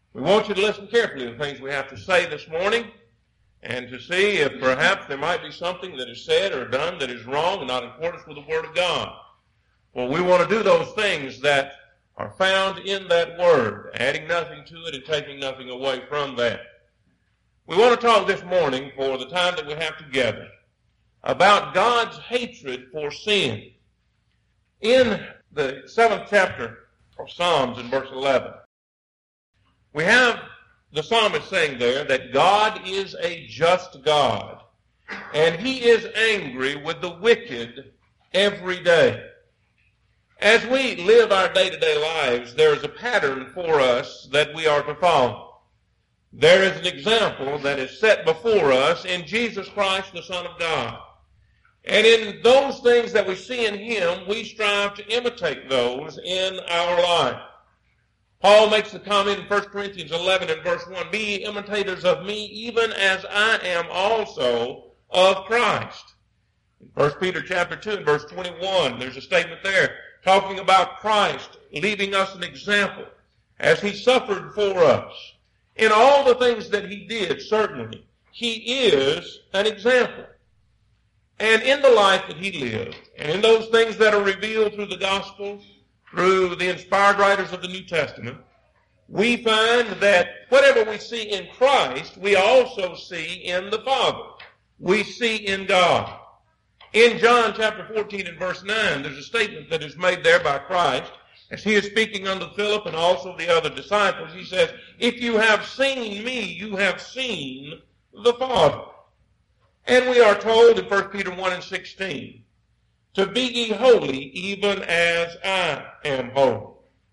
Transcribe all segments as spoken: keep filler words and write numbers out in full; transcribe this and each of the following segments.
We want you to listen carefully to the things we have to say this morning and to see if perhaps there might be something that is said or done that is wrong and not in accordance with the Word of God. Well, we want to do those things that are found in that Word, adding nothing to it and taking nothing away from that. We want to talk this morning, for the time that we have together, about God's hatred for sin. In the seventh chapter of Psalms in verse eleven, we have the psalmist saying there that God is a just God, and he is angry with the wicked every day. As we live our day-to-day lives, there is a pattern for us that we are to follow. There is an example that is set before us in Jesus Christ, the Son of God. And in those things that we see in him, we strive to imitate those in our life. Paul makes the comment in First Corinthians eleven and verse one, "Be ye imitators of me, even as I am also of Christ." In First Peter chapter two and verse twenty-one, there's a statement there talking about Christ leaving us an example as he suffered for us. In all the things that he did, certainly, he is an example. And in the life that he lived, and in those things that are revealed through the Gospels, through the inspired writers of the New Testament, we find that whatever we see in Christ, we also see in the Father. We see in God. In John chapter fourteen and verse nine, there's a statement that is made there by Christ, as he is speaking unto Philip and also the other disciples. He says, "If you have seen me, you have seen the Father." And we are told in First Peter one and sixteen, "To be ye holy, even as I am holy."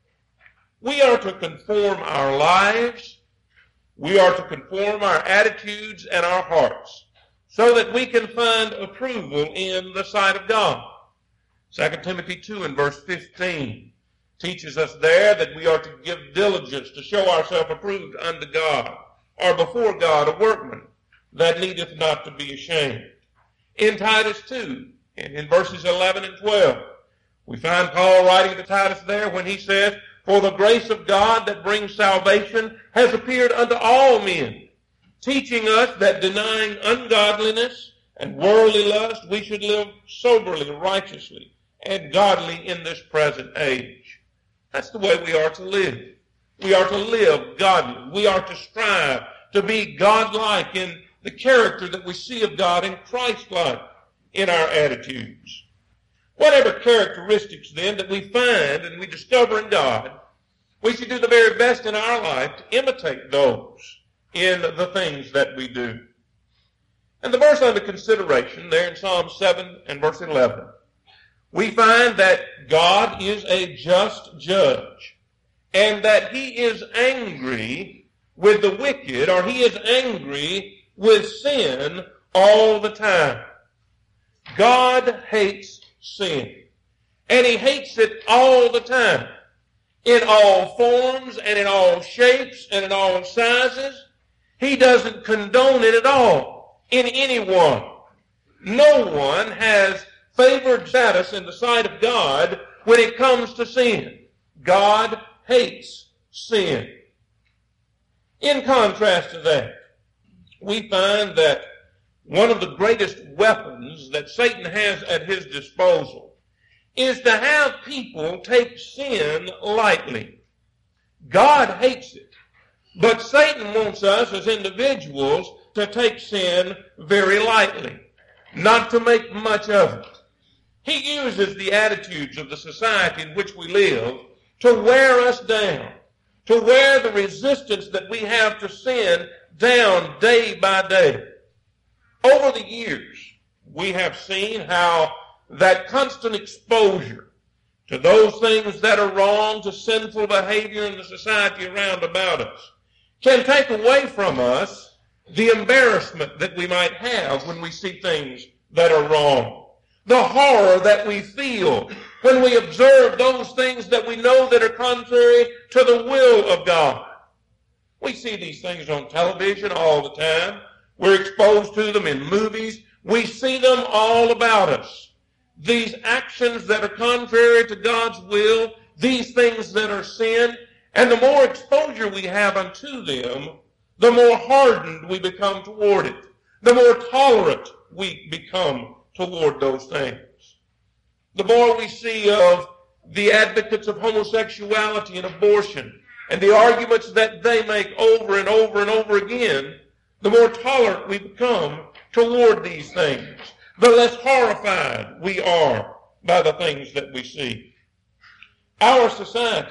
We are to conform our lives, we are to conform our attitudes and our hearts, so that we can find approval in the sight of God. Second Timothy two and verse fifteen teaches us there that we are to give diligence to show ourselves approved unto God, or before God, a workman that needeth not to be ashamed. In Titus two, and in verses eleven and twelve, we find Paul writing to Titus there when he says, "For the grace of God that brings salvation has appeared unto all men, teaching us that denying ungodliness and worldly lust, we should live soberly, righteously, and godly in this present age." That's the way we are to live. We are to live godly. We are to strive to be godlike in the character that we see of God, and Christ-like in our attitudes. Whatever characteristics then that we find and we discover in God, we should do the very best in our life to imitate those in the things that we do. And the verse under consideration there in Psalm seven and verse eleven, we find that God is a just judge, and that he is angry with the wicked, or he is angry with sin all the time. God hates sin, and he hates it all the time, in all forms and in all shapes and in all sizes. He doesn't condone it at all in anyone. No one has favored status in the sight of God when it comes to sin. God hates sin. In contrast to that, we find that one of the greatest weapons that Satan has at his disposal is to have people take sin lightly. God hates it, but Satan wants us as individuals to take sin very lightly, not to make much of it. He uses the attitudes of the society in which we live to wear us down, to wear the resistance that we have to sin down day by day. Over the years, we have seen how that constant exposure to those things that are wrong, to sinful behavior in the society around about us, can take away from us the embarrassment that we might have when we see things that are wrong. The horror that we feel when we observe those things that we know that are contrary to the will of God. We see these things on television all the time. We're exposed to them in movies. We see them all about us. These actions that are contrary to God's will, these things that are sin, And the more exposure we have unto them, the more hardened we become toward it. The more tolerant we become toward those things. The more we see of the advocates of homosexuality and abortion and the arguments that they make over and over and over again, the more tolerant we become toward these things. The less horrified we are by the things that we see. Our society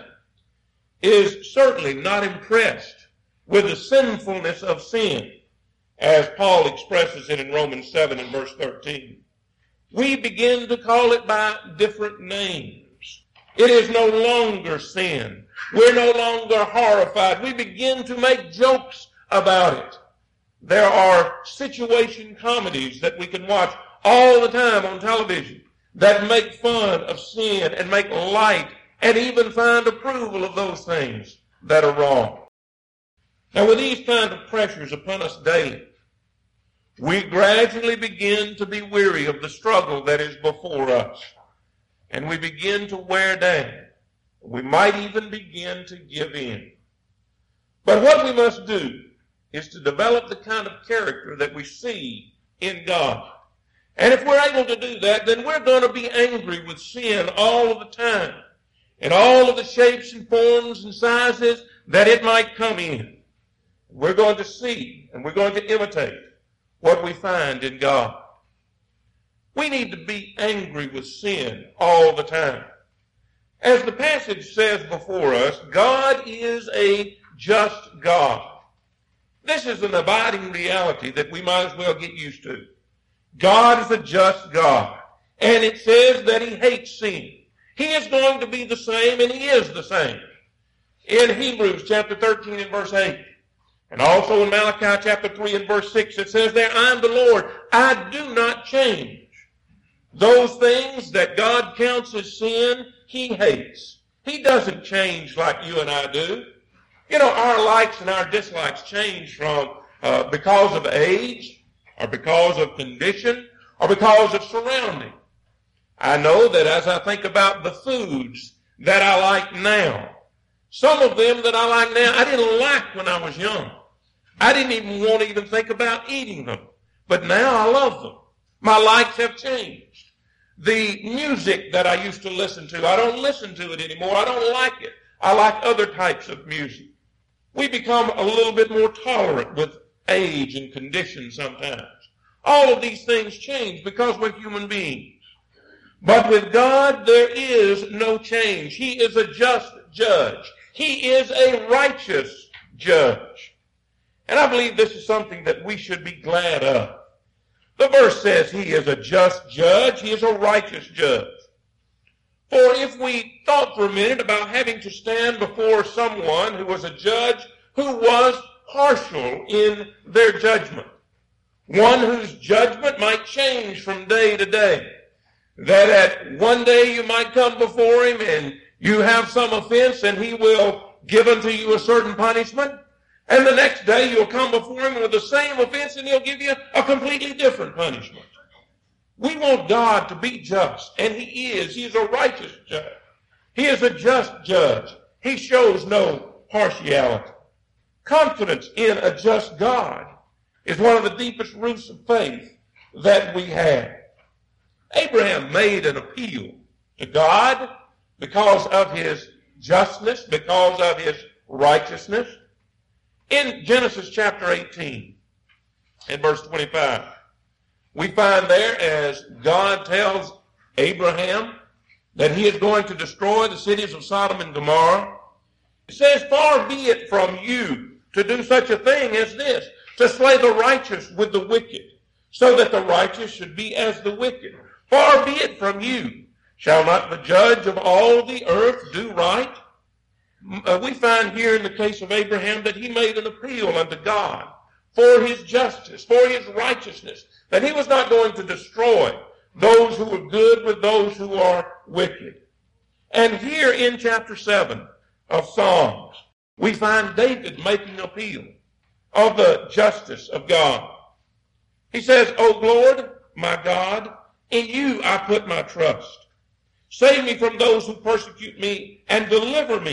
is certainly not impressed with the sinfulness of sin, as Paul expresses it in Romans seven and verse thirteen. We begin to call it by different names. It is no longer sin. We're no longer horrified. We begin to make jokes about it. There are situation comedies that we can watch all the time on television that make fun of sin and make light and even find approval of those things that are wrong. Now, with these kind of pressures upon us daily, we gradually begin to be weary of the struggle that is before us. And we begin to wear down. We might even begin to give in. But what we must do is to develop the kind of character that we see in God. And if we're able to do that, then we're going to be angry with sin all of the time, in all of the shapes and forms and sizes that it might come in. We're going to see and we're going to imitate what we find in God. We need to be angry with sin all the time. As the passage says before us, God is a just God. This is an abiding reality that we might as well get used to. God is a just God. And it says that he hates sin. He is going to be the same, and he is the same. In Hebrews chapter thirteen and verse eight, and also in Malachi chapter three and verse six, it says there, I am the Lord, I do not change. Those things that God counts as sin, he hates. He doesn't change like you and I do. You know, our likes and our dislikes change from uh, because of age, or because of condition, or because of surrounding. I know that as I think about the foods that I like now, some of them that I like now, I didn't like when I was young. I didn't even want to even think about eating them. But now I love them. My likes have changed. The music that I used to listen to, I don't listen to it anymore. I don't like it. I like other types of music. We become a little bit more tolerant with age and condition sometimes. All of these things change because we're human beings. But with God, there is no change. He is a just judge. He is a righteous judge. And I believe this is something that we should be glad of. The verse says he is a just judge. He is a righteous judge. For if we thought for a minute about having to stand before someone who was a judge who was partial in their judgment, one whose judgment might change from day to day, that at one day you might come before him and you have some offense and he will give unto you a certain punishment, and the next day you'll come before him with the same offense and he'll give you a completely different punishment. We want God to be just, and he is. He is a righteous judge. He is a just judge. He shows no partiality. Confidence in a just God is one of the deepest roots of faith that we have. Abraham made an appeal to God because of his justness, because of his righteousness. In Genesis chapter eighteen, in verse twenty-five, we find there as God tells Abraham that he is going to destroy the cities of Sodom and Gomorrah. It says, far be it from you to do such a thing as this, to slay the righteous with the wicked, so that the righteous should be as the wicked. Far be it from you. Shall not the judge of all the earth do right? Uh, we find here in the case of Abraham that he made an appeal unto God for his justice, for his righteousness, that he was not going to destroy those who are good with those who are wicked. And here in chapter seven of Psalms, we find David making appeal of the justice of God. He says, O Lord, my God, in you I put my trust. Save me from those who persecute me and deliver me.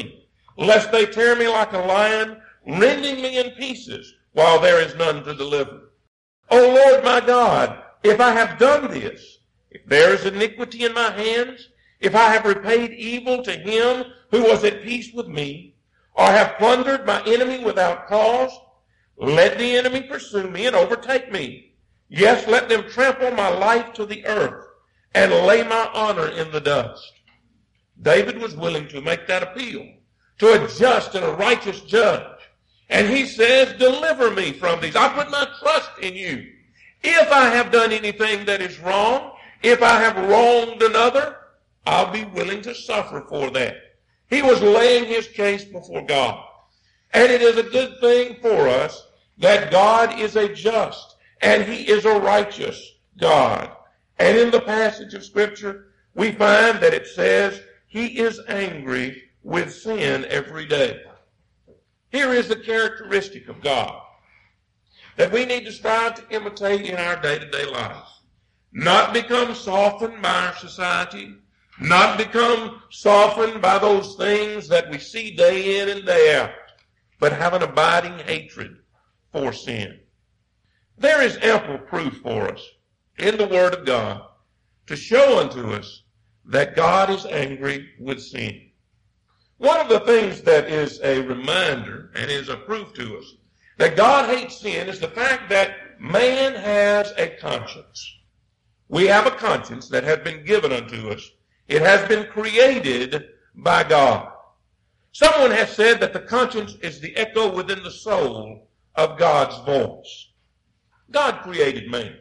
lest they tear me like a lion, rending me in pieces, while there is none to deliver. O Lord my God, if I have done this, if there is iniquity in my hands, if I have repaid evil to him who was at peace with me, or have plundered my enemy without cause, let the enemy pursue me and overtake me. Yes, let them trample my life to the earth and lay my honor in the dust. David was willing to make that appeal to a just and a righteous judge. And he says, deliver me from these. I put my trust in you. If I have done anything that is wrong, if I have wronged another, I'll be willing to suffer for that. He was laying his case before God. And it is a good thing for us that God is a just and he is a righteous God. And in the passage of Scripture, we find that it says he is angry with sin every day. Here is the characteristic of God that we need to strive to imitate in our day-to-day life. Not become softened by our society, not become softened by those things that we see day in and day out, but have an abiding hatred for sin. There is ample proof for us in the Word of God to show unto us that God is angry with sin. One of the things that is a reminder and is a proof to us that God hates sin is the fact that man has a conscience. We have a conscience that has been given unto us. It has been created by God. Someone has said that the conscience is the echo within the soul of God's voice. God created man.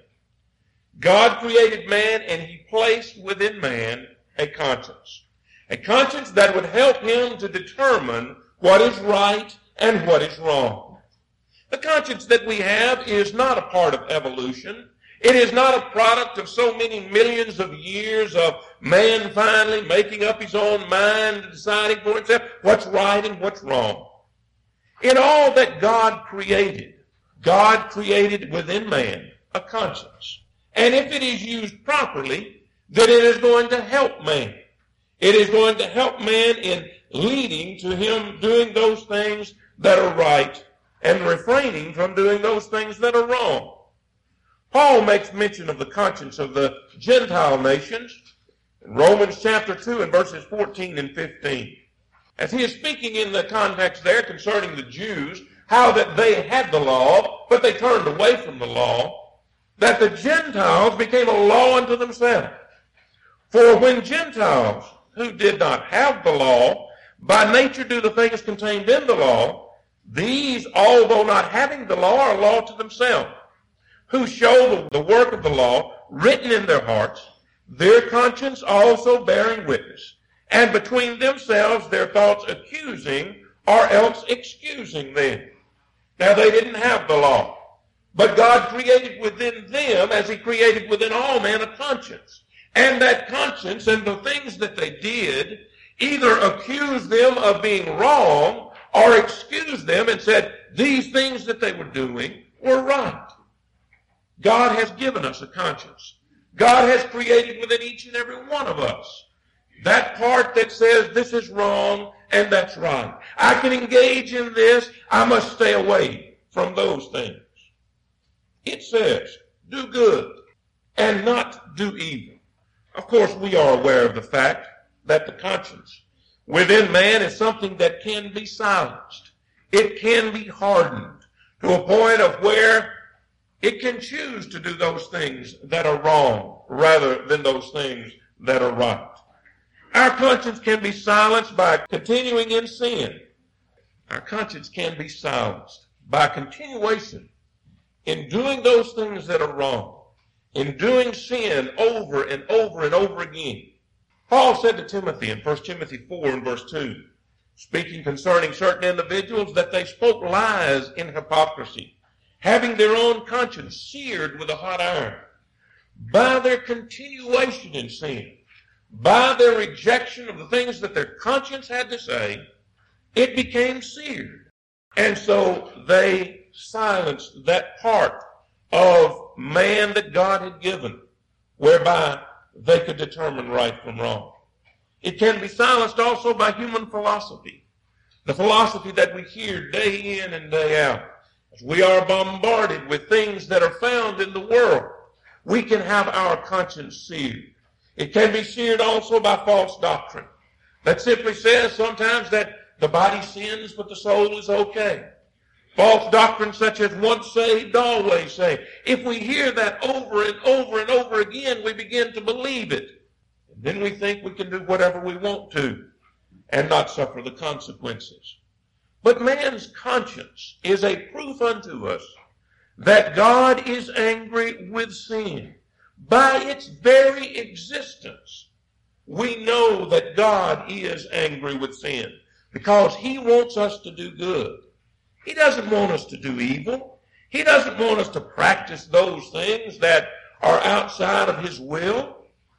God created man, and he placed within man a conscience. A conscience that would help him to determine what is right and what is wrong. The conscience that we have is not a part of evolution. It is not a product of so many millions of years of man finally making up his own mind and deciding for himself what's right and what's wrong. In all that God created, God created within man a conscience. And if it is used properly, then it is going to help man. It is going to help man in leading to him doing those things that are right and refraining from doing those things that are wrong. Paul makes mention of the conscience of the Gentile nations in Romans chapter two and verses fourteen and fifteen. As he is speaking in the context there concerning the Jews, how that they had the law, but they turned away from the law, that the Gentiles became a law unto themselves. For when Gentiles who did not have the law, by nature do the things contained in the law, these, although not having the law, are a law to themselves, who show the work of the law written in their hearts, their conscience also bearing witness, and between themselves their thoughts accusing or else excusing them. Now they didn't have the law, but God created within them, as he created within all men, a conscience. And that conscience and the things that they did either accused them of being wrong or excused them and said these things that they were doing were right. God has given us a conscience. God has created within each and every one of us that part that says this is wrong and that's right. I can engage in this. I must stay away from those things. It says, do good and not do evil. Of course, we are aware of the fact that the conscience within man is something that can be silenced. It can be hardened to a point of where it can choose to do those things that are wrong rather than those things that are right. Our conscience can be silenced by continuing in sin. Our conscience can be silenced by continuation in doing those things that are wrong, in doing sin over and over and over again. Paul said to Timothy in First Timothy four and verse two, speaking concerning certain individuals, that they spoke lies in hypocrisy, having their own conscience seared with a hot iron. By their continuation in sin, by their rejection of the things that their conscience had to say, it became seared. And so they silenced that part of man that God had given, whereby they could determine right from wrong. It can be silenced also by human philosophy. the philosophy that we hear day in and day out. As we are bombarded with things that are found in the world, we can have our conscience seared. It can be seared also by false doctrine that simply says sometimes that the body sins but the soul is okay. False doctrine such as once saved, always saved. If we hear that over and over and over again, we begin to believe it. And then we think we can do whatever we want to and not suffer the consequences. But man's conscience is a proof unto us that God is angry with sin. By its very existence, we know that God is angry with sin because he wants us to do good. He doesn't want us to do evil. He doesn't want us to practice those things that are outside of his will.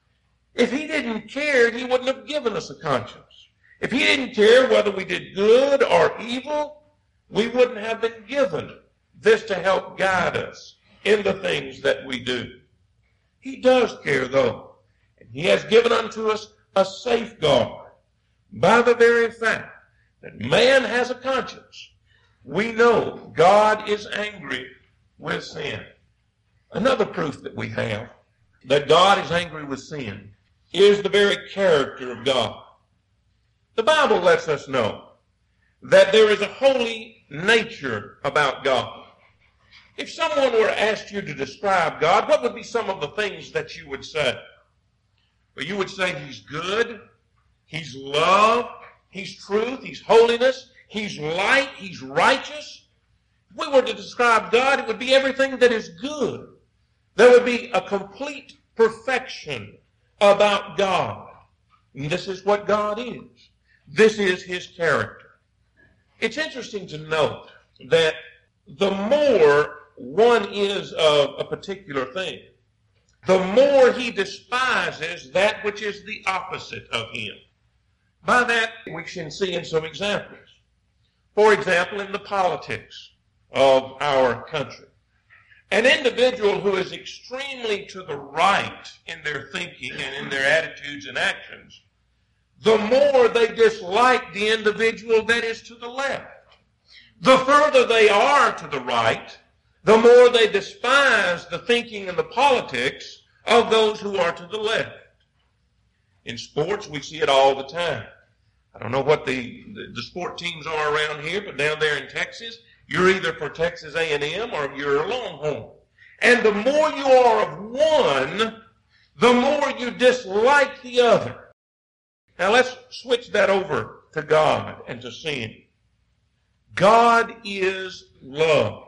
If he didn't care, he wouldn't have given us a conscience. If he didn't care whether we did good or evil, we wouldn't have been given this to help guide us in the things that we do. He does care, though, and he has given unto us a safeguard. By the very fact that man has a conscience, we know God is angry with sin. Another proof that we have that God is angry with sin is the very character of God. The Bible lets us know that there is a holy nature about God. If someone were to ask you to describe God, what would be some of the things that you would say? Well, you would say he's good, he's love, he's truth, he's holiness, he's light, he's righteous. If we were to describe God, it would be everything that is good. There would be a complete perfection about God. And this is what God is. This is his character. It's interesting to note that the more one is of a particular thing, the more he despises that which is the opposite of him. By that, we can see in some examples. For example, in the politics of our country, an individual who is extremely to the right in their thinking and in their attitudes and actions, the more they dislike the individual that is to the left. The further they are to the right, the more they despise the thinking and the politics of those who are to the left. In sports, we see it all the time. I don't know what the, the, the sport teams are around here, but down there in Texas, you're either for Texas A and M or you're a Longhorn. And the more you are of one, the more you dislike the other. Now let's switch that over to God and to sin. God is love.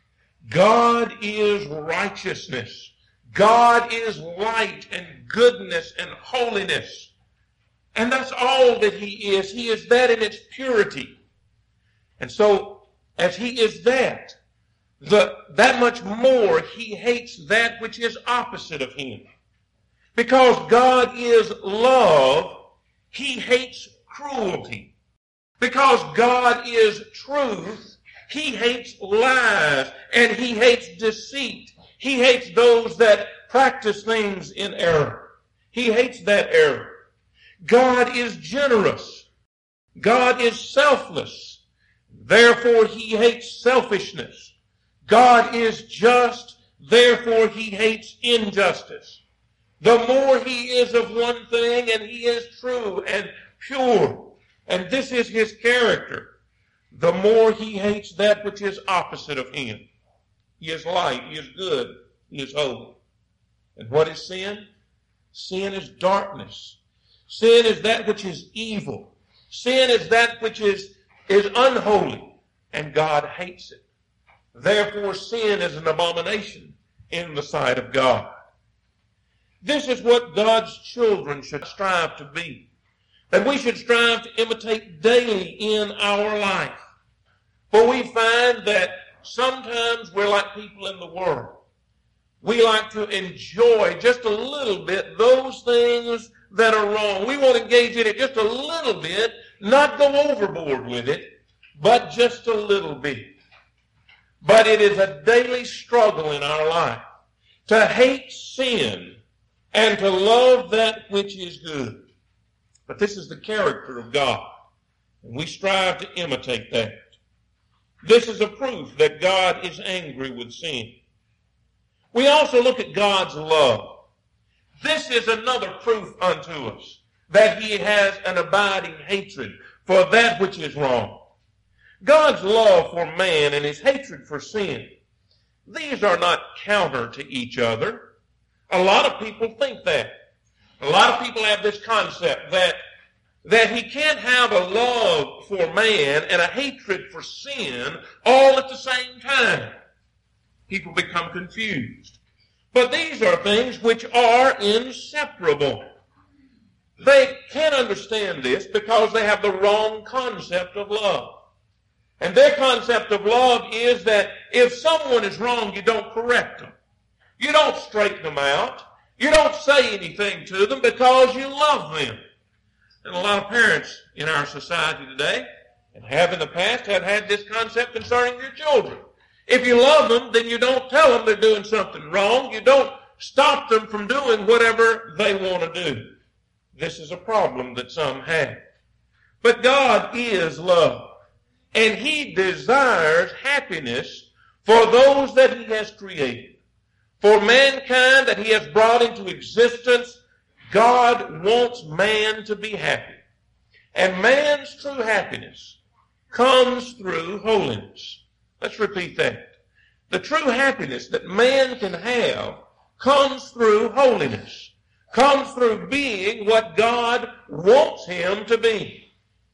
God is righteousness. God is light and goodness and holiness. And that's all that he is. He is that in its purity. And so, as he is that, the, that much more he hates that which is opposite of him. Because God is love, he hates cruelty. Because God is truth, he hates lies and he hates deceit. He hates those that practice things in error. He hates that error. God is generous. God is selfless. Therefore, he hates selfishness. God is just. Therefore, he hates injustice. The more he is of one thing, and he is true and pure, and this is his character, the more he hates that which is opposite of him. He is light, he is good, he is holy. And what is sin? Sin is darkness. Sin is that which is evil. Sin is that which is, is unholy, and God hates it. Therefore, sin is an abomination in the sight of God. This is what God's children should strive to be. That we should strive to imitate daily in our life. For we find that sometimes we're like people in the world. We like to enjoy just a little bit those things that are wrong. We want to engage in it just a little bit, not go overboard with it, but just a little bit. But it is a daily struggle in our life to hate sin and to love that which is good. But this is the character of God. And we strive to imitate that. This is a proof that God is angry with sin. We also look at God's love. This is another proof unto us that he has an abiding hatred for that which is wrong. God's love for man and his hatred for sin, these are not counter to each other. A lot of people think that. A lot of people have this concept that, that he can't have a love for man and a hatred for sin all at the same time. People become confused. But these are things which are inseparable. They can't understand this because they have the wrong concept of love. And their concept of love is that if someone is wrong, you don't correct them. You don't straighten them out. You don't say anything to them because you love them. And a lot of parents in our society today, and have in the past, have had this concept concerning your children. If you love them, then you don't tell them they're doing something wrong. You don't stop them from doing whatever they want to do. This is a problem that some have. But God is love, and he desires happiness for those that he has created. For mankind that he has brought into existence, God wants man to be happy. And man's true happiness comes through holiness. Let's repeat that. The true happiness that man can have comes through holiness, comes through being what God wants him to be.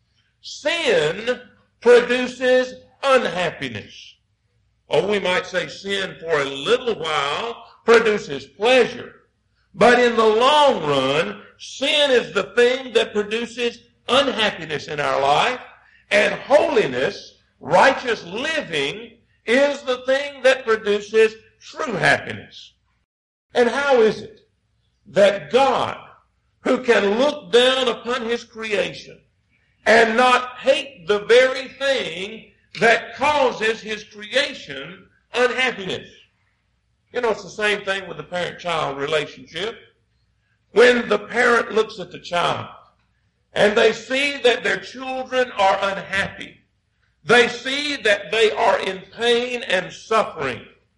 Sin produces unhappiness. Or we might say sin for a little while produces pleasure. But in the long run, sin is the thing that produces unhappiness in our life, and holiness, righteous living, is the thing that produces true happiness. And how is it that God, who can look down upon his creation and not hate the very thing that causes his creation unhappiness? You know, it's the same thing with the parent-child relationship. When the parent looks at the child and they see that their children are unhappy, they see that they are in pain and suffering,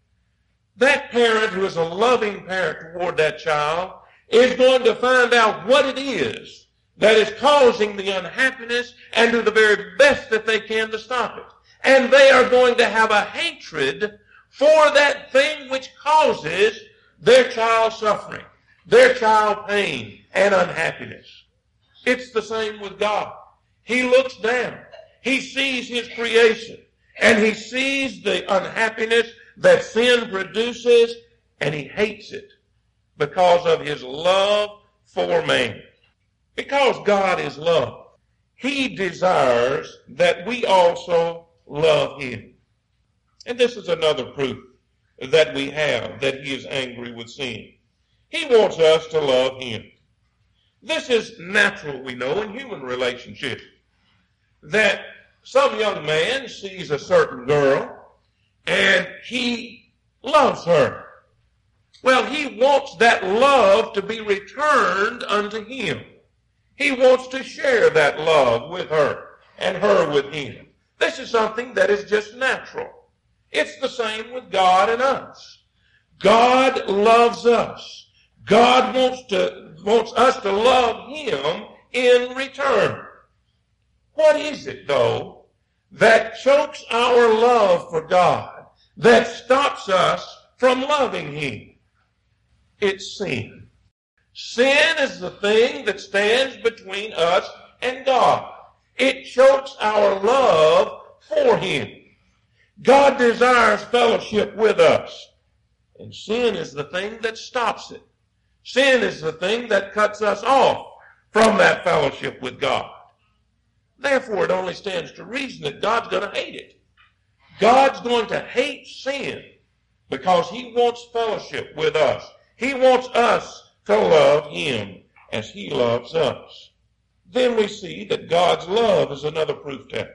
that parent, who is a loving parent toward that child, is going to find out what it is that is causing the unhappiness and do the very best that they can to stop it. And they are going to have a hatred for that thing which causes their child suffering, their child pain and unhappiness. It's the same with God. He looks down. He sees his creation, and he sees the unhappiness that sin produces, and he hates it because of his love for man. Because God is love, he desires that we also love him. And this is another proof that we have that he is angry with sin. He wants us to love him. This is natural, we know, in human relationships. That some young man sees a certain girl and he loves her. Well, he wants that love to be returned unto him. He wants to share that love with her and her with him. This is something that is just natural. It's the same with God and us. God loves us. God wants to wants us to love him in return. What is it, though, that chokes our love for God, that stops us from loving him? It's sin. Sin is the thing that stands between us and God. It chokes our love for him. God desires fellowship with us, and sin is the thing that stops it. Sin is the thing that cuts us off from that fellowship with God. Therefore, it only stands to reason that God's going to hate it. God's going to hate sin because he wants fellowship with us. He wants us to love him as he loves us. Then we see that God's love is another proof text.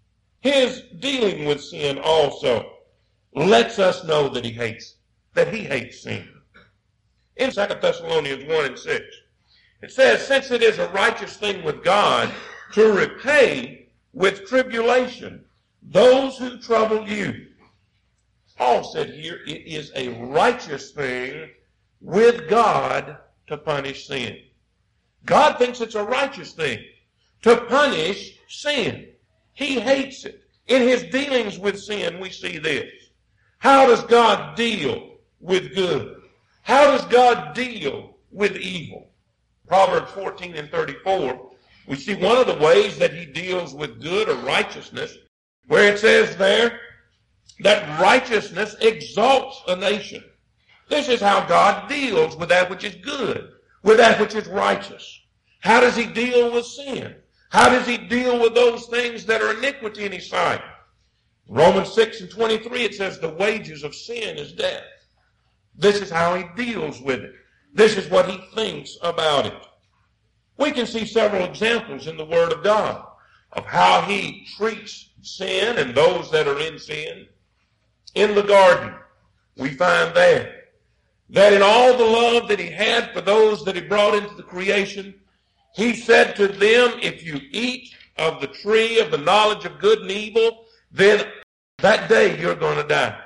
His dealing with sin also lets us know that he hates, that he hates sin. In Second Thessalonians one and six, it says, since it is a righteous thing with God to repay with tribulation those who trouble you. Paul said here, it is a righteous thing with God to punish sin. God thinks it's a righteous thing to punish sin. He hates it. In his dealings with sin, we see this. How does God deal with good? How does God deal with evil? Proverbs fourteen and thirty-four, we see one of the ways that he deals with good or righteousness, where it says there that righteousness exalts a nation. This is how God deals with that which is good, with that which is righteous. How does he deal with sin? How does he deal with those things that are iniquity in his sight? Romans six and twenty-three, it says the wages of sin is death. This is how he deals with it. This is what he thinks about it. We can see several examples in the Word of God of how he treats sin and those that are in sin. In the garden, we find there that in all the love that he had for those that he brought into the creation, he said to them, if you eat of the tree of the knowledge of good and evil, then that day you're going to die.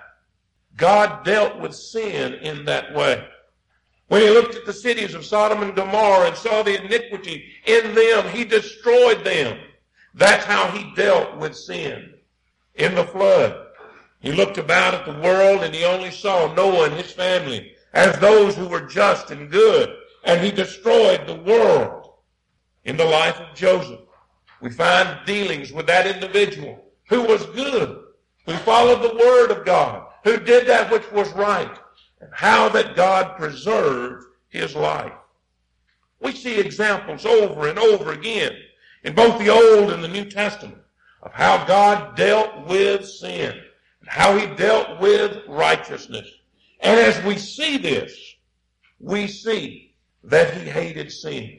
God dealt with sin in that way. When he looked at the cities of Sodom and Gomorrah and saw the iniquity in them, he destroyed them. That's how he dealt with sin. In the flood, he looked about at the world and he only saw Noah and his family as those who were just and good, and he destroyed the world. In the life of Joseph, we find dealings with that individual who was good, who followed the word of God, who did that which was right, and how that God preserved his life. We see examples over and over again in both the Old and the New Testament of how God dealt with sin and how he dealt with righteousness. And as we see this, we see that he hated sin.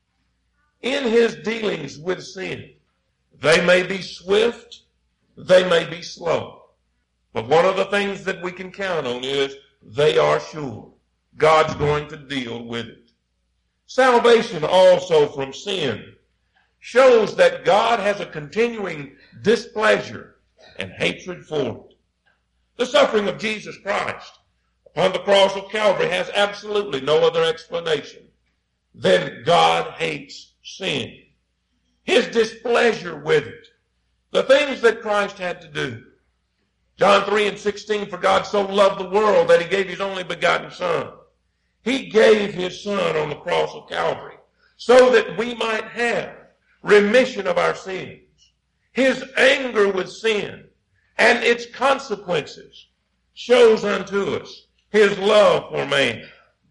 In his dealings with sin, they may be swift, they may be slow. But one of the things that we can count on is they are sure. God's going to deal with it. Salvation also from sin shows that God has a continuing displeasure and hatred for it. The suffering of Jesus Christ upon the cross of Calvary has absolutely no other explanation than God hates sin. His displeasure with it. The things that Christ had to do. John three and sixteen, for God so loved the world that he gave his only begotten Son. He gave his Son on the cross of Calvary so that we might have remission of our sins. His anger with sin and its consequences shows unto us his love for man.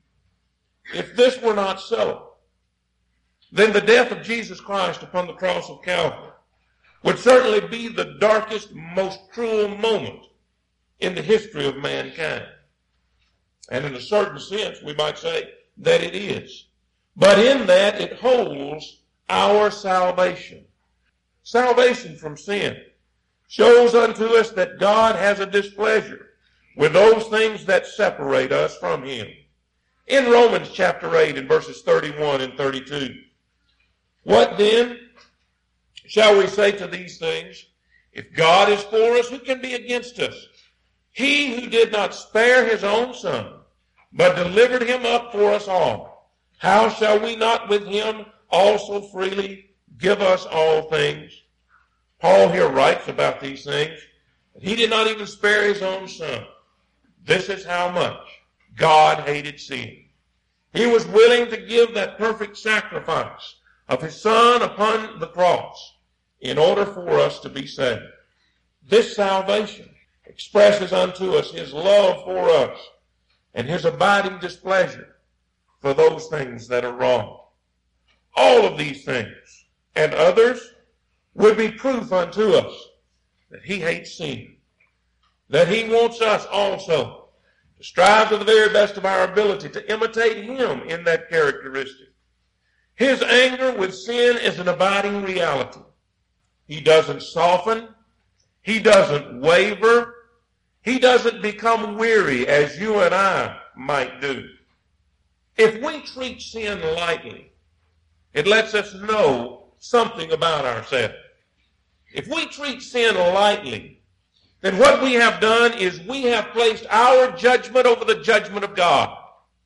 If this were not so, then the death of Jesus Christ upon the cross of Calvary would certainly be the darkest, most cruel moment in the history of mankind. And in a certain sense, we might say that it is. But in that, it holds our salvation. Salvation from sin shows unto us that God has a displeasure with those things that separate us from him. In Romans chapter eight and verses thirty-one and thirty-two, what then shall we say to these things? If God is for us, who can be against us? He who did not spare his own Son, but delivered him up for us all, how shall we not with him also freely give us all things? Paul here writes about these things. He did not even spare his own Son. This is how much God hated sin. He was willing to give that perfect sacrifice of his Son upon the cross in order for us to be saved. This salvation expresses unto us his love for us and his abiding displeasure for those things that are wrong. All of these things and others would be proof unto us that he hates sin, that he wants us also to strive to the very best of our ability to imitate him in that characteristic. His anger with sin is an abiding reality. He doesn't soften. He doesn't waver. He doesn't become weary as you and I might do. If we treat sin lightly, it lets us know something about ourselves. if we treat sin lightly, then what we have done is we have placed our judgment over the judgment of God.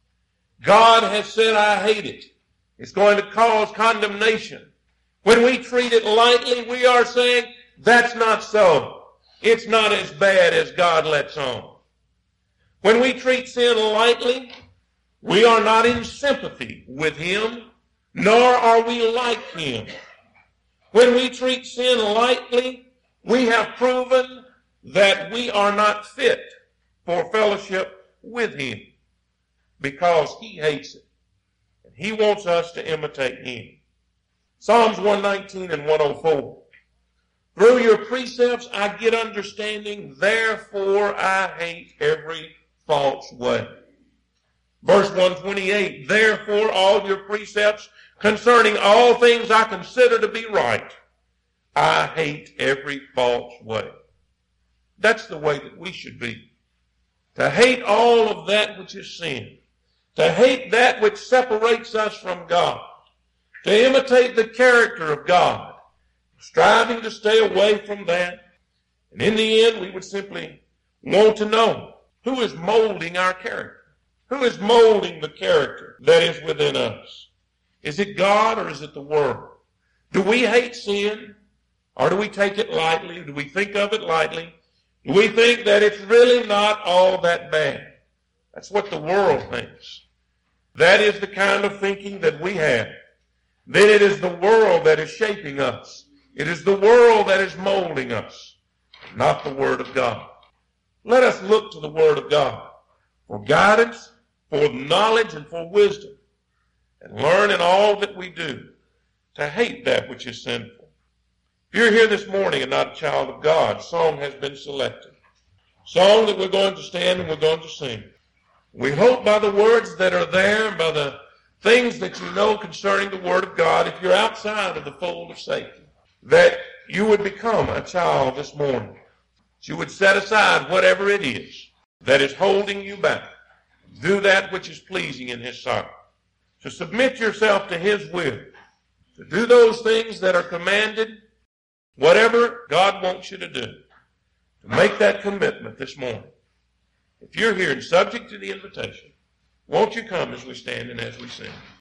God has said, I hate it. It's going to cause condemnation. When we treat it lightly, we are saying, that's not so. It's not as bad as God lets on. When we treat sin lightly, we are not in sympathy with him, nor are we like him. When we treat sin lightly, we have proven that we are not fit for fellowship with him because he hates it. And he wants us to imitate him. Psalms one nineteen and one oh four. Through your precepts I get understanding, therefore I hate every false way. Verse one twenty-eight, therefore all your precepts concerning all things I consider to be right, I hate every false way. That's the way that we should be. To hate all of that which is sin. To hate that which separates us from God. To imitate the character of God. Striving to stay away from that. And in the end, we would simply want to know who is molding our character. Who is molding the character that is within us? Is it God or is it the world? Do we hate sin? Or do we take it lightly? Do we think of it lightly? Do we think that it's really not all that bad? That's what the world thinks. That is the kind of thinking that we have. Then it is the world that is shaping us. It is the world that is molding us, not the Word of God. Let us look to the Word of God for guidance, for knowledge, and for wisdom, and learn in all that we do to hate that which is sinful. If you're here this morning and not a child of God, song has been selected. Song that we're going to stand and we're going to sing. We hope by the words that are there, by the things that you know concerning the Word of God, if you're outside of the fold of Satan, that you would become a child this morning. That you would set aside whatever it is that is holding you back. Do that which is pleasing in his sight. To submit yourself to his will. To do those things that are commanded, whatever God wants you to do. To make that commitment this morning. If you're here and subject to the invitation, won't you come as we stand and as we sing?